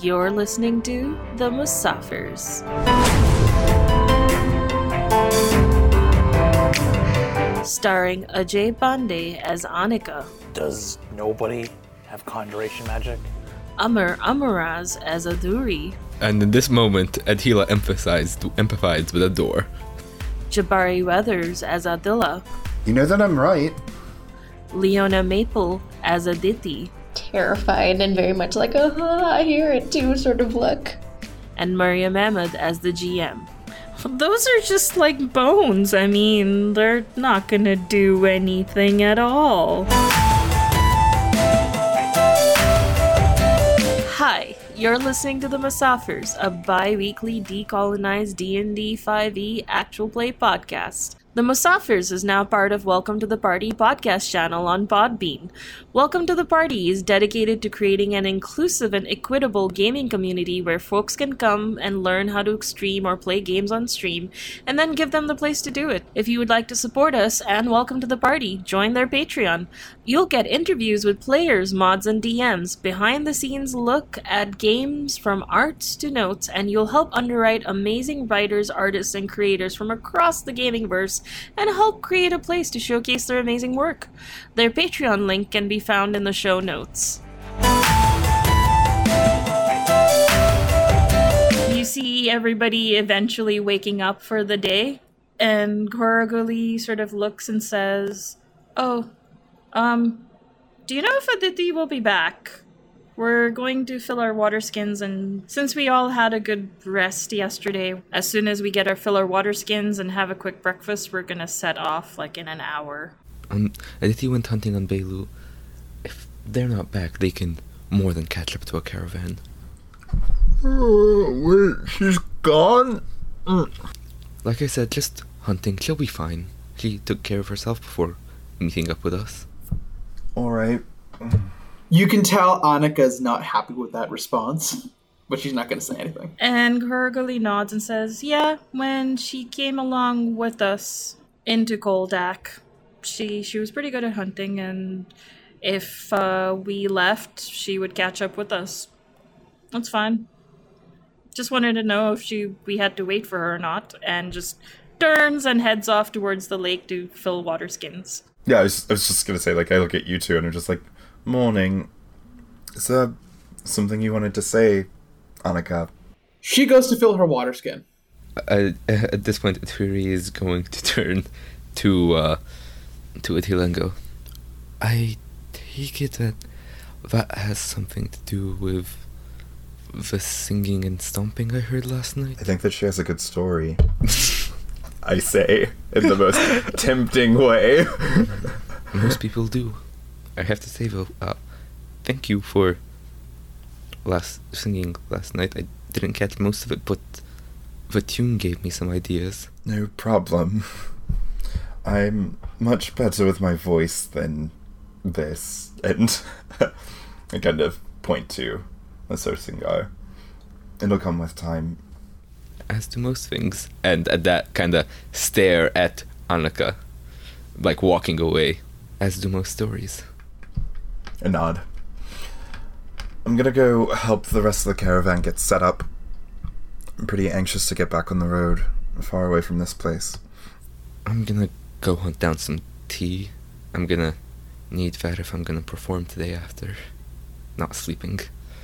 You're listening to The Musafirs. Starring Ajay Pandey as Anika. Does nobody have conjuration magic? Amar Amaraz as Aduri. And in this moment, Adhila empathized with Ador. Jabari Weathers as Adila. You know that I'm right. Leona Maple as Aditi. Terrified and very much like, I hear it too sort of look. And Mariam Ahmed as the GM. Those are just like bones. I mean, they're not gonna do anything at all. Hi, you're listening to The Musafirs, a bi-weekly decolonized D&D 5e actual play podcast. The Musafirs is now part of Welcome to the Party podcast channel on Podbean. Welcome to the Party is dedicated to creating an inclusive and equitable gaming community where folks can come and learn how to stream or play games on stream, and then give them the place to do it. If you would like to support us and Welcome to the Party, join their Patreon. You'll get interviews with players, mods, and DMs, behind-the-scenes look at games from arts to notes, and you'll help underwrite amazing writers, artists, and creators from across the gaming-verse and help create a place to showcase their amazing work. Their Patreon link can be found in the show notes. You see everybody eventually waking up for the day, and Gorogoli sort of looks and says, do you know if Aditi will be back? We're going to fill our water skins, and since we all had a good rest yesterday, as soon as we get our fill our water skins and have a quick breakfast, we're gonna set off like in an hour. Aditi went hunting on Bailu. If they're not back, they can more than catch up to a caravan. Wait, she's gone? Like I said, just hunting. She'll be fine. She took care of herself before meeting up with us. Alright. You can tell Annika's not happy with that response, but she's not going to say anything. And Gorogoli nods and says, yeah, when she came along with us into Koldak, she was pretty good at hunting, and if we left, she would catch up with us. That's fine. Just wanted to know if we had to wait for her or not, and just turns and heads off towards the lake to fill water skins. Yeah, I was just going to say, like, I look at you two and I'm just like, morning. Is there something you wanted to say, Annika? She goes to fill her water skin. At this point, Aturi is going to turn to Adhila and go, I take it that has something to do with the singing and stomping I heard last night? I think that she has a good story. I say, in the most tempting way. Most people do. I have to say though, thank you for singing last night. I didn't catch most of it, but the tune gave me some ideas. No problem. I'm much better with my voice than this. And I kind of point to the Sursingar. It'll come with time. As do most things. And at that, kind of stare at Annika, like walking away. As do most stories. A nod. I'm gonna go help the rest of the caravan get set up. I'm pretty anxious to get back on the road, far away from this place. I'm gonna go hunt down some tea. I'm gonna need that if I'm gonna perform today after not sleeping.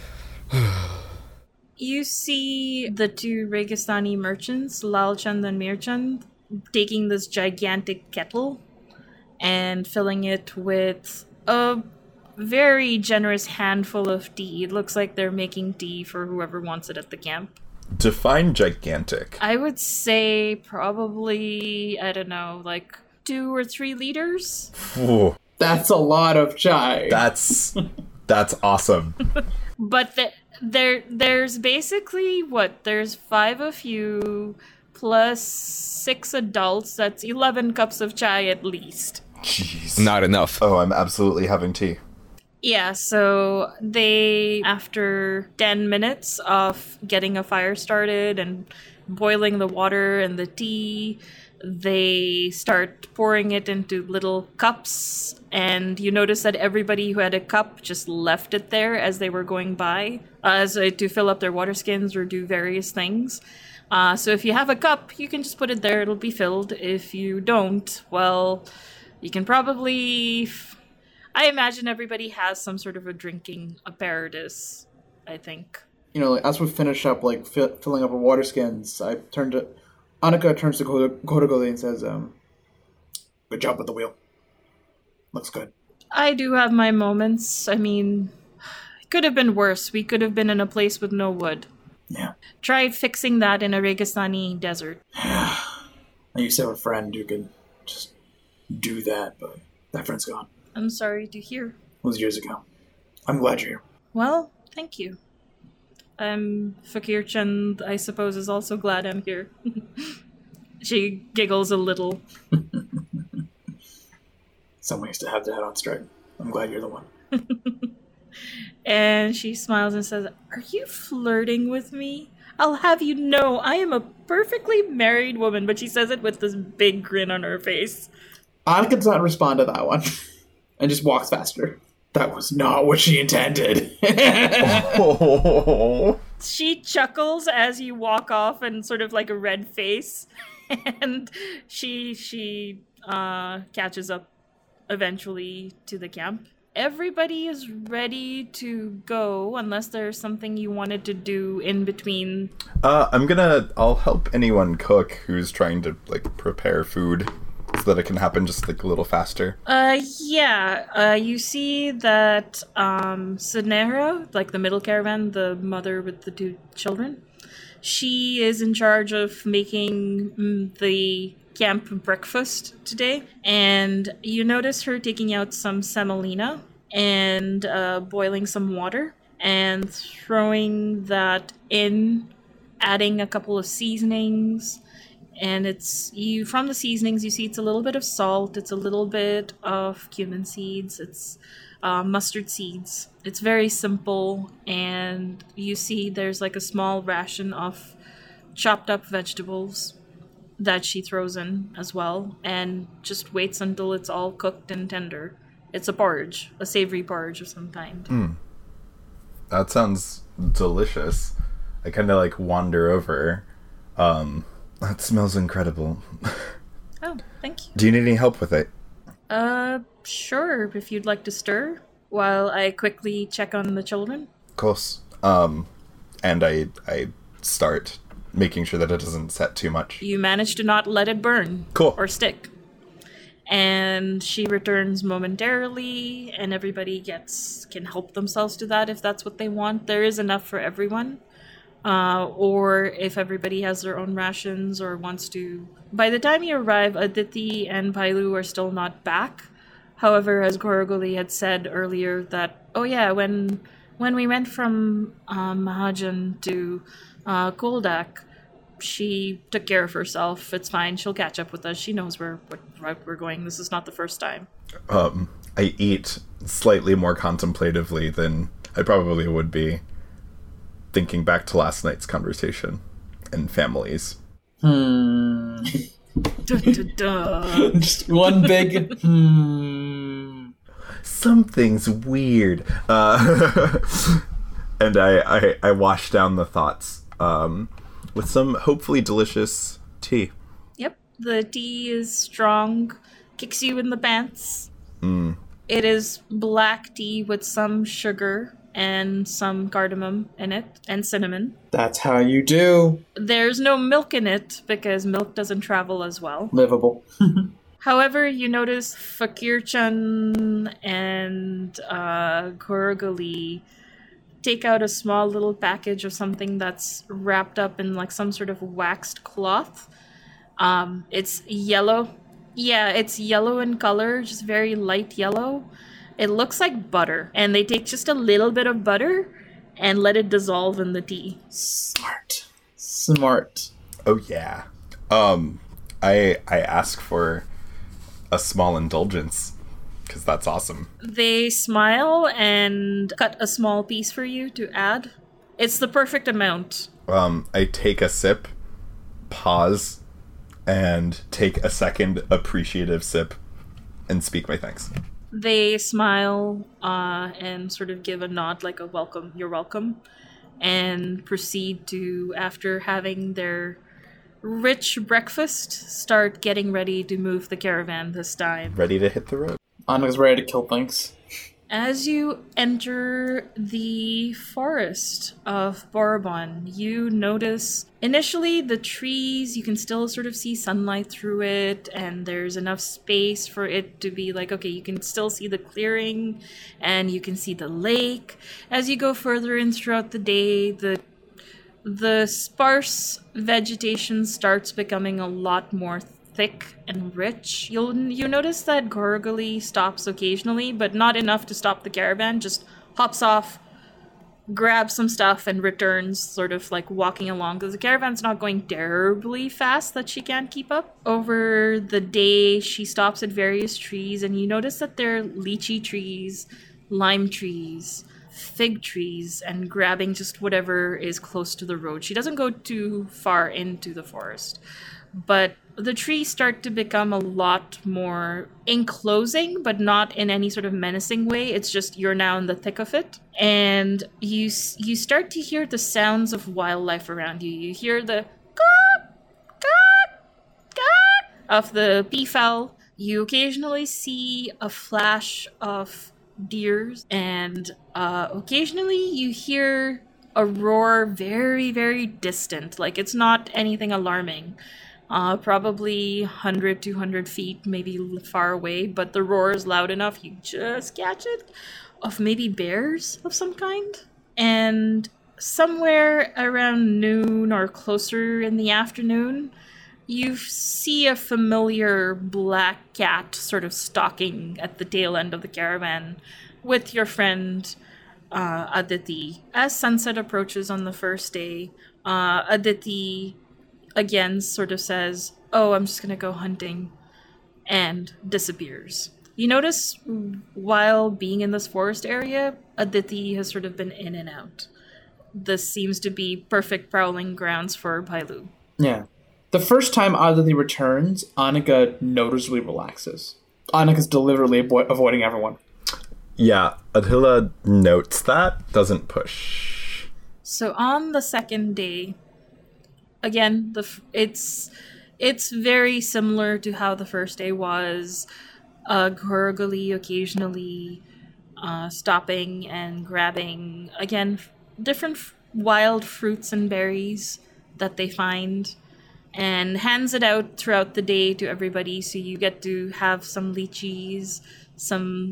You see the two Registani merchants, Lalchand and Mirchand, taking this gigantic kettle and filling it with a very generous handful of tea. It looks like they're making tea for whoever wants it at the camp. Define gigantic. I would say probably, I don't know, like 2 or 3 liters. Ooh, That's a lot of chai. that's awesome. But there's basically, there's 5 of you plus 6 adults. That's 11 cups of chai at least. Jeez. Not enough. Oh, I'm absolutely having tea. Yeah, so they, after 10 minutes of getting a fire started and boiling the water and the tea, They start pouring it into little cups, and you notice that everybody who had a cup just left it there as they were going by, to fill up their water skins or do various things. So if you have a cup, you can just put it there, it'll be filled. If you don't, well, you can probably... I imagine everybody has some sort of a drinking apparatus, I think. Like, as we finish up, like, filling up our water skins, Annika turns to Korogoli and says, good job with the wheel. Looks good. I do have my moments. I mean, it could have been worse. We could have been in a place with no wood. Yeah. Try fixing that in a Registani desert. I used to have a friend who could just do that, but that friend's gone. I'm sorry to hear. It was years ago. I'm glad you're here. Well, thank you. Fakir Chand, I suppose, is also glad I'm here. She giggles a little. Someone used to have to head on strike. I'm glad you're the one. And she smiles and says, "Are you flirting with me? I'll have you know I am a perfectly married woman," but she says it with this big grin on her face. Annika does not respond to that one and just walks faster. That was not what she intended. She chuckles as you walk off and sort of like a red face. And she catches up eventually to the camp. Everybody is ready to go unless there's something you wanted to do in between. I'll help anyone cook who's trying to, like, prepare food so that it can happen just, like, a little faster. You see that Sinera, like the middle caravan, the mother with the 2 children, she is in charge of making the camp breakfast today. And you notice her taking out some semolina and boiling some water and throwing that in, adding a couple of seasonings. And from the seasonings, you see it's a little bit of salt, it's a little bit of cumin seeds, it's mustard seeds. It's very simple, and you see there's like a small ration of chopped up vegetables that she throws in as well, and just waits until it's all cooked and tender. It's a porridge, a savory porridge of some kind. That sounds delicious. I kind of like wander over. That smells incredible. Oh, thank you. Do you need any help with it? Sure, if you'd like to stir, while I quickly check on the children. Of course. And I start making sure that it doesn't set too much. You manage to not let it burn. Cool. Or stick. And she returns momentarily, and everybody can help themselves to that if that's what they want. There is enough for everyone. Or if everybody has their own rations or wants to... By the time you arrive, Aditi and Pailu are still not back. However, as Korogoli had said earlier that, when we went from Mahajan to Koldak, she took care of herself. It's fine. She'll catch up with us. She knows where we're going. This is not the first time. I eat slightly more contemplatively than I probably would be, thinking back to last night's conversation and families. Dun, dun, dun. Just one big Something's weird. And I wash down the thoughts with some hopefully delicious tea. Yep, the tea is strong, kicks you in the pants. It is black tea with some sugar and some cardamom in it, and cinnamon. That's how you do. There's no milk in it, because milk doesn't travel as well. Livable. However, you notice Fakir-chan and Korogoli take out a small little package of something that's wrapped up in like some sort of waxed cloth. It's yellow. Yeah, it's yellow in color, just very light yellow. It looks like butter, and they take just a little bit of butter and let it dissolve in the tea. Smart. Oh yeah. I ask for a small indulgence because that's awesome. They smile and cut a small piece for you to add. It's the perfect amount. I take a sip, pause, and take a second appreciative sip and speak my thanks. They smile and sort of give a nod, like a welcome, you're welcome, and proceed to, after having their rich breakfast, start getting ready to move the caravan this time. Ready to hit the road. Annika's ready to kill things. As you enter the forest of Bourbon, you notice initially the trees, you can still sort of see sunlight through it, and there's enough space for it to be like, okay, you can still see the clearing, and you can see the lake. As you go further in throughout the day, the sparse vegetation starts becoming a lot more thick and rich. You notice that Gorgally stops occasionally, but not enough to stop the caravan, just hops off, grabs some stuff, and returns, sort of like walking along, because the caravan's not going terribly fast that she can't keep up. Over the day, she stops at various trees, and you notice that they're lychee trees, lime trees, fig trees, and grabbing just whatever is close to the road. She doesn't go too far into the forest, but the trees start to become a lot more enclosing, but not in any sort of menacing way. It's just you're now in the thick of it, and you start to hear the sounds of wildlife around you. You hear the caw, caw, caw of the peafowl. You occasionally see a flash of deers, and occasionally you hear a roar very, very distant. Like, it's not anything alarming. Probably 100, 200 feet, maybe far away, but the roar is loud enough you just catch it, of maybe bears of some kind. And somewhere around noon or closer in the afternoon, you see a familiar black cat sort of stalking at the tail end of the caravan with your friend Aditi. As sunset approaches on the first day, Aditi again sort of says, "Oh, I'm just gonna go hunting," and disappears. You notice while being in this forest area, Aditi has sort of been in and out. This seems to be perfect prowling grounds for Bailu. Yeah. The first time Aditi returns, Annika noticeably relaxes. Annika's deliberately avoiding everyone. Yeah, Attila notes that, doesn't push. So on the second day, again, it's very similar to how the first day was. Gorgally occasionally stopping and grabbing, again, different wild fruits and berries that they find, and hands it out throughout the day to everybody, so you get to have some lychees, some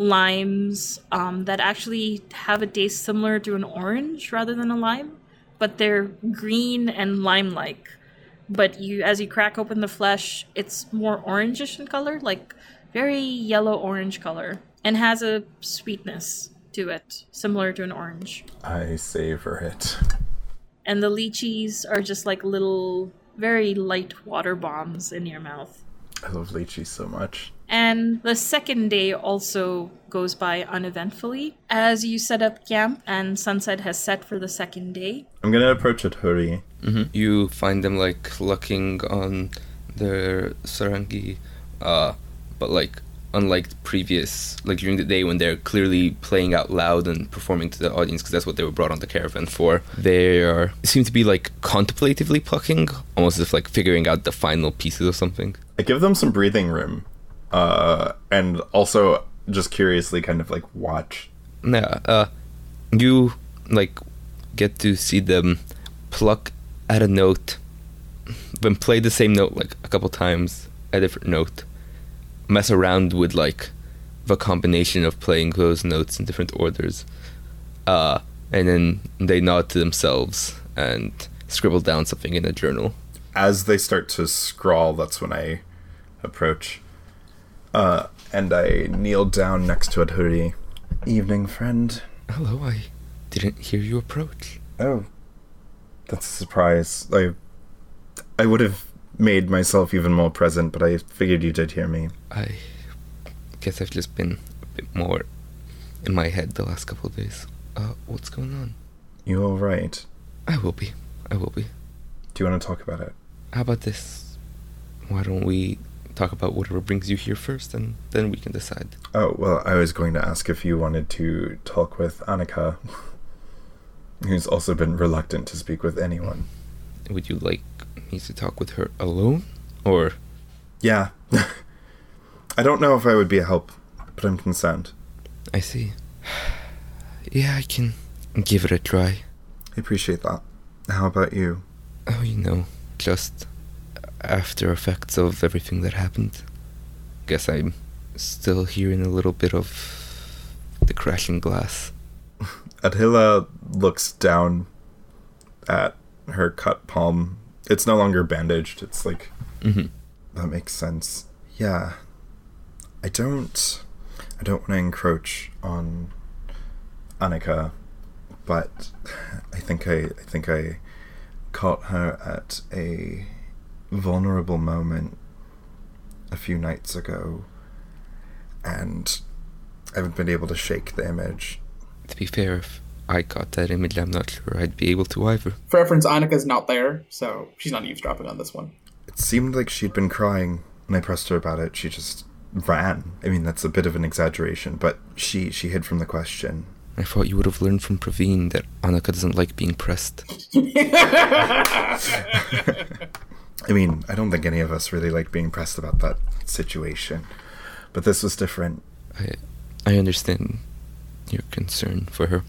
limes that actually have a taste similar to an orange rather than a lime, but they're green and lime-like. But as you crack open the flesh, it's more orangish in color, like very yellow-orange color, and has a sweetness to it, similar to an orange. I savor it. And the lychees are just like little, very light water bombs in your mouth. I love lychee so much. And the second day also goes by uneventfully, as you set up camp and sunset has set for the second day. I'm gonna approach Athuri. Mm-hmm. You find them like lucking on their sarangi, but like unlike previous, like during the day when they're clearly playing out loud and performing to the audience, because that's what they were brought on the caravan for, they seem to be like contemplatively plucking, almost as if like figuring out the final pieces of something. I give them some breathing room, and also just curiously kind of like watch. Yeah, you like get to see them pluck at a note, then play the same note like a couple times, a different note, mess around with like the combination of playing those notes in different orders, and then they nod to themselves and scribble down something in a journal. As they start to scrawl, that's when I approach, and I kneel down next to Athuri. Evening, friend. Hello, I didn't hear you approach. Oh, that's a surprise. I would have made myself even more present, but I figured you did hear me. I guess I've just been a bit more in my head the last couple of days. What's going on? You all right? I will be. Do you want to talk about it? How about this? why don't we talk about whatever brings you here first, and then we can decide. Oh, well, I was going to ask if you wanted to talk with Annika, who's also been reluctant to speak with anyone. Would you like me to talk with her alone, or? Yeah. I don't know if I would be a help, but I'm concerned. I see. Yeah, I can give it a try. I appreciate that. How about you? Oh, just after effects of everything that happened. Guess I'm still hearing a little bit of the crashing glass. Adhila looks down at her cut palm. It's no longer bandaged. It's like... Mm-hmm. That makes sense. Yeah. I don't want to encroach on Annika, but I think I caught her at a vulnerable moment a few nights ago, and I haven't been able to shake the image. To be fair, if I caught that image, I'm not sure I'd be able to either. For reference, Annika's not there, so she's not eavesdropping on this one. It seemed like she'd been crying. When I pressed her about it, she just ran. I mean, that's a bit of an exaggeration, but she hid from the question. I thought you would have learned from Praveen that Annika doesn't like being pressed. I mean, I don't think any of us really like being pressed about that situation, but this was different. I understand your concern for her.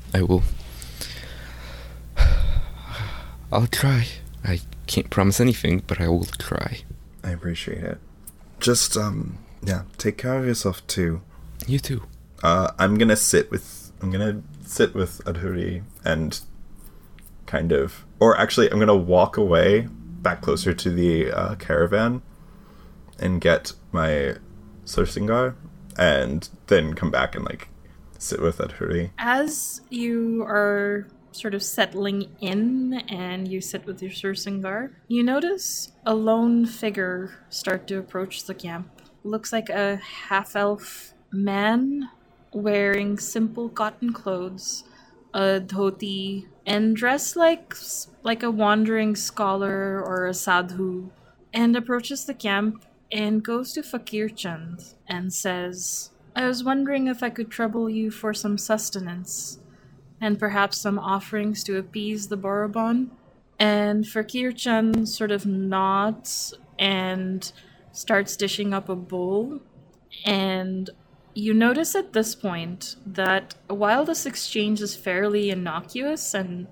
I'll try. I can't promise anything, but I will try. I appreciate it. Just, take care of yourself too. You too. I'm gonna sit with Adhuri and kind of, or actually I'm gonna walk away back closer to the caravan and get my Sursingar and then come back and sit with Adhuri. As you are sort of settling in and you sit with your Sursingar, you notice a lone figure start to approach the camp. Looks like a half-elf man wearing simple cotton clothes, a dhoti, and dressed like a wandering scholar or a sadhu, and approaches the camp and goes to Fakir Chand and says, "I was wondering if I could trouble you for some sustenance, and perhaps some offerings to appease the Boroban." And Fakir Chand sort of nods and starts dishing up a bowl. And you notice at this point that while this exchange is fairly innocuous and,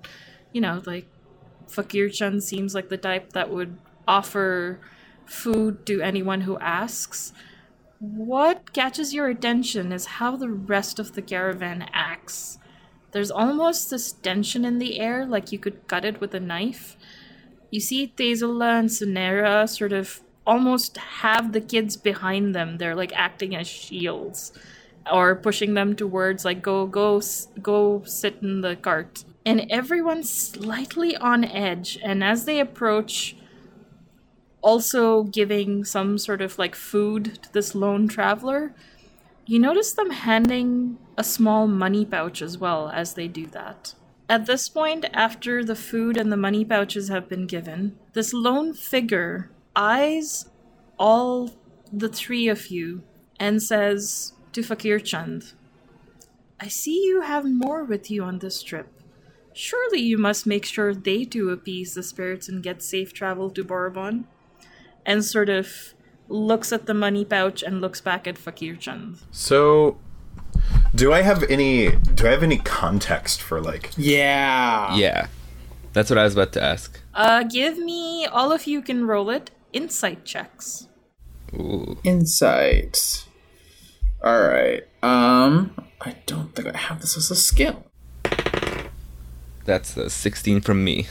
Fakir Chand seems like the type that would offer food to anyone who asks, what catches your attention is how the rest of the caravan acts. There's almost this tension in the air, like you could cut it with a knife. You see Tezula and Sunera sort of almost have the kids behind them. They're acting as shields or pushing them towards go sit in the cart. And everyone's slightly on edge. And as they approach, also giving some sort of food to this lone traveler, you notice them handing a small money pouch as well as they do that. At this point, after the food and the money pouches have been given, this lone figure eyes all the three of you and says to Fakir Chand, "I see you have more with you on this trip. Surely you must make sure they too appease the spirits and get safe travel to Boroban." And sort of looks at the money pouch and looks back at Fakir Chand. So, do I have any context for Yeah. Yeah. That's what I was about to ask. Give me, all of you can roll it, insight checks. Ooh. Insight. Alright. I don't think I have this as a skill. That's a 16 from me.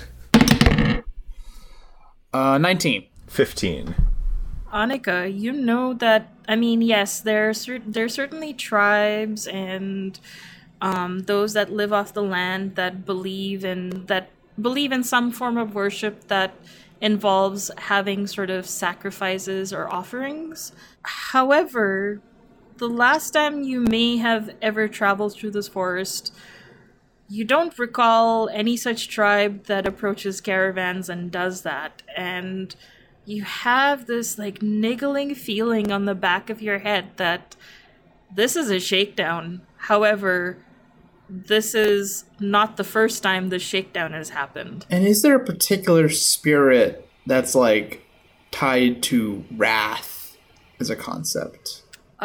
19. 15. Annika, you know that, yes, there are certainly tribes and those that live off the land that believe in some form of worship that involves having sort of sacrifices or offerings. However, the last time you may have ever traveled through this forest, you don't recall any such tribe that approaches caravans and does that. And you have this like niggling feeling on the back of your head that this is a shakedown. However, this is not the first time this shakedown has happened. And is there a particular spirit that's like tied to wrath as a concept?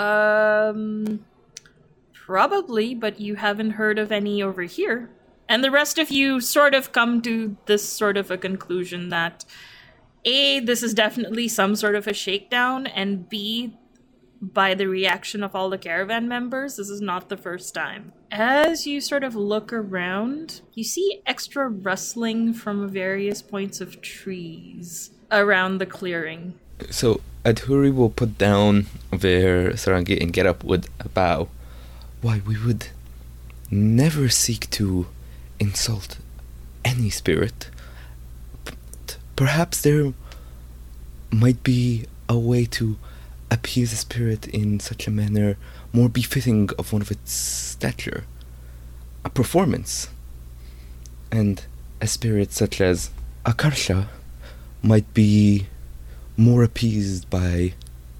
Probably, but you haven't heard of any over here. And the rest of you sort of come to this sort of a conclusion that A, this is definitely some sort of a shakedown, and B, by the reaction of all the caravan members, this is not the first time. As you sort of look around, you see extra rustling from various points of trees around the clearing. So Adhuri will put down their sarangi and get up with a bow. Why, we would never seek to insult any spirit. But perhaps there might be a way to appease a spirit in such a manner more befitting of one of its stature. A performance. And a spirit such as Akarsha might be more appeased by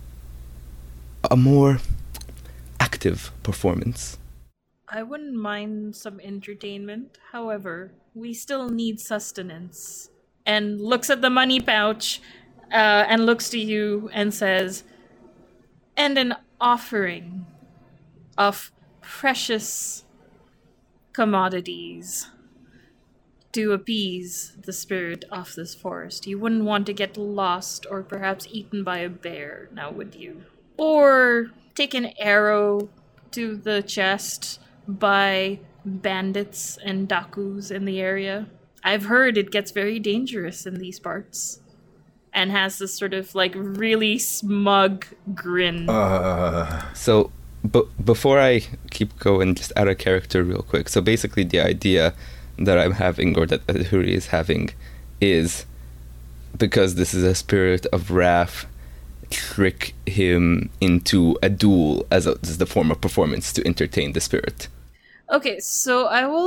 a more active performance. I wouldn't mind some entertainment. However, we still need sustenance. And looks at the money pouch and looks to you and says, and an offering of precious commodities to appease the spirit of this forest. You wouldn't want to get lost or perhaps eaten by a bear, now would you? Or take an arrow to the chest by bandits and dakus in the area. I've heard it gets very dangerous in these parts. And has this sort of like really smug grin. So, before I keep going, just out of character real quick. So basically the idea that I'm having, or that Adhuri is having, is because this is a spirit of wrath, trick him into a duel as the form of performance to entertain the spirit. Okay, so I will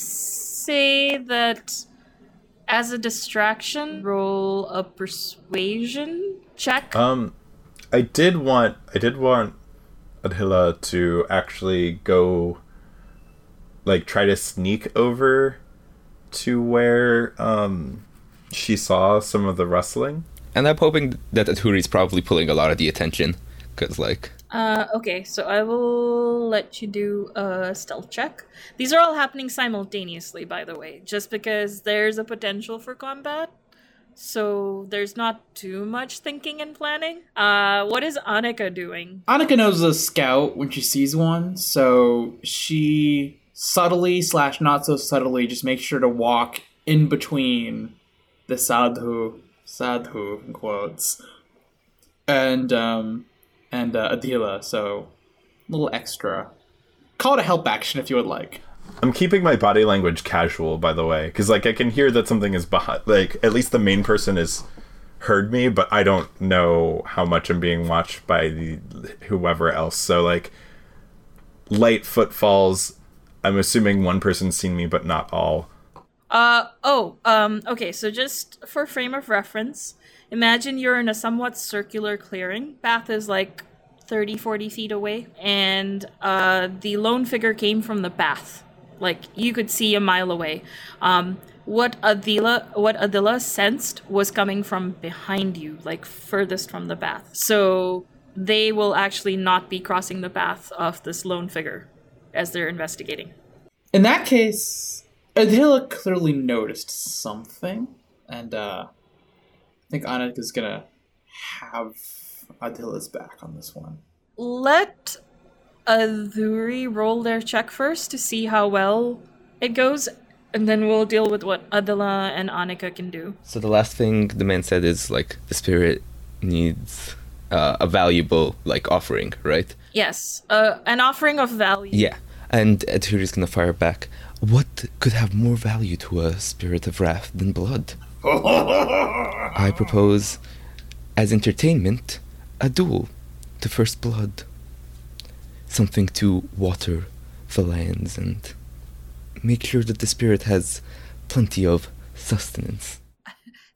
say that as a distraction, roll a persuasion check. I did want Adhila to actually go, like, try to sneak over to where she saw some of the rustling. And I'm hoping that Adhuri's probably pulling a lot of the attention, because, like... Okay, so I will let you do a stealth check. These are all happening simultaneously, by the way, just because there's a potential for combat. So there's not too much thinking and planning. What is Annika doing? Annika knows a scout when she sees one, so she subtly / not so subtly just makes sure to walk in between the sadhu in quotes, and Adhila, so a little extra. Call it a help action if you would like. I'm keeping my body language casual, by the way, because, like, I can hear that something is behind, like, at least the main person has heard me, but I don't know how much I'm being watched by whoever else. So, like, light footfalls, I'm assuming one person's seen me, but not all. Okay, so just for frame of reference, imagine you're in a somewhat circular clearing. Path is like 30-40 feet away, and the lone figure came from the path. Like, you could see a mile away. What Adila sensed was coming from behind you, like furthest from the path. So they will actually not be crossing the path of this lone figure as they're investigating. In that case, Adila clearly noticed something, and I think Annika is gonna have Adila's back on this one. Let Adhuri roll their check first to see how well it goes, and then we'll deal with what Adila and Annika can do. So the last thing the man said is, like, the spirit needs a valuable, like, offering, right? Yes, an offering of value. Yeah, and Adhuri's gonna fire back. What could have more value to a spirit of wrath than blood? I propose, as entertainment, a duel to first blood. Something to water the lands and make sure that the spirit has plenty of sustenance.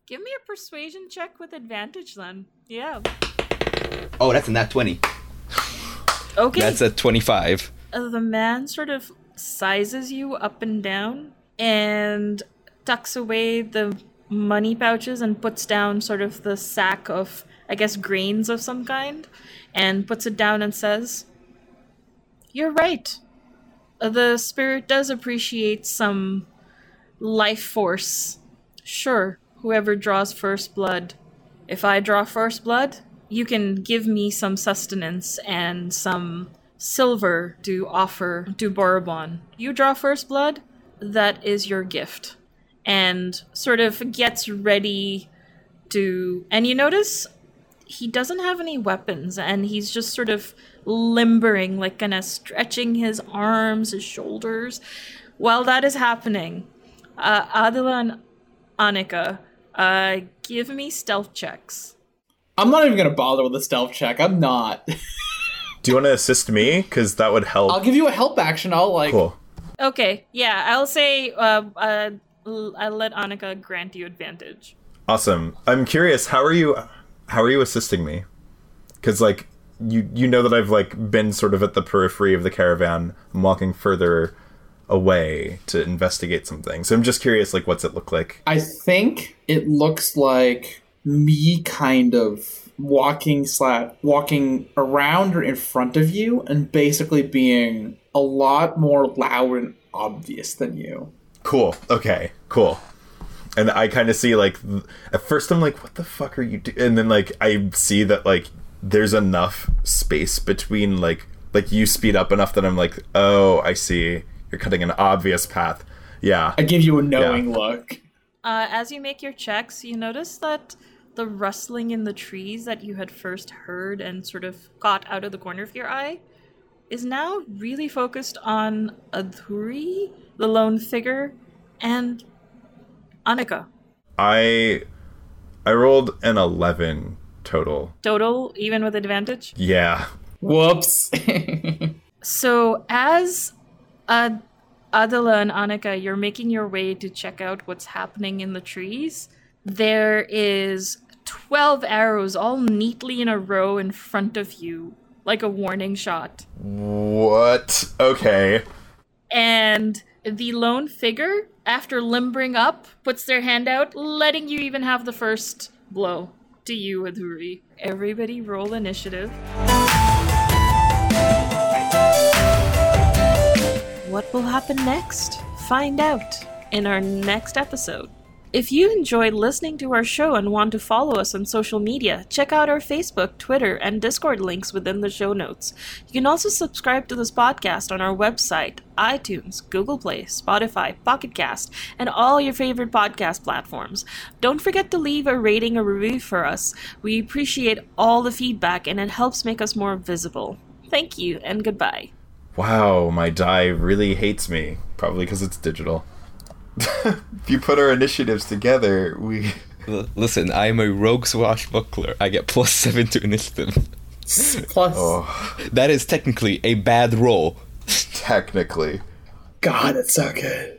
Give me a persuasion check with advantage then. Yeah. Oh, that's a nat 20. Okay. That's a 25. The man sort of sizes you up and down and tucks away the money pouches and puts down sort of the sack of, I guess, grains of some kind, and puts it down and says, "You're right. The spirit does appreciate some life force. Sure, whoever draws first blood. If I draw first blood, you can give me some sustenance and some silver to offer to Borobon. You draw first blood, that is your gift." And sort of gets ready to... And you notice he doesn't have any weapons, and he's just sort of limbering, like kind of stretching his arms, his shoulders. While that is happening, Adela and Annika, give me stealth checks. I'm not even going to bother with a stealth check. I'm not. Do you want to assist me? Because that would help. I'll give you a help action. I'll like... Cool. Okay, yeah, I'll say I'll let Annika grant you advantage. Awesome. I'm curious, how are you assisting me? Because, like, you know that I've, like, been sort of at the periphery of the caravan. I'm walking further away to investigate something. So I'm just curious, like, what's it look like? I think it looks like me kind of walking around or in front of you and basically being a lot more loud and obvious than you. Cool. Okay. Cool. And I kind of see, like, at first I'm like, what the fuck are you doing? And then, like, I see that, like, there's enough space between, like you speed up enough that I'm like, oh, I see. You're cutting an obvious path. Yeah. I give you a knowing look. As you make your checks, you notice that the rustling in the trees that you had first heard and sort of caught out of the corner of your eye is now really focused on Adhuri, the lone figure, and Annika. I rolled an 11 total. Total, even with advantage? Yeah. Whoops. So as Adela and Annika, you're making your way to check out what's happening in the trees. There is 12 arrows all neatly in a row in front of you, like a warning shot. What? Okay. And the lone figure, after limbering up, puts their hand out, letting you even have the first blow to you, Adhuri. Everybody roll initiative. What will happen next? Find out in our next episode. If you enjoyed listening to our show and want to follow us on social media, check out our Facebook, Twitter, and Discord links within the show notes. You can also subscribe to this podcast on our website, iTunes, Google Play, Spotify, Pocket Cast, and all your favorite podcast platforms. Don't forget to leave a rating or review for us. We appreciate all the feedback and it helps make us more visible. Thank you and goodbye. Wow, my die really hates me. Probably because it's digital. If you put our initiatives together, we... Listen, I'm a rogue swashbuckler. I get +7 to initiative. Plus... Oh, That is technically a bad roll. technically. God, it's so good.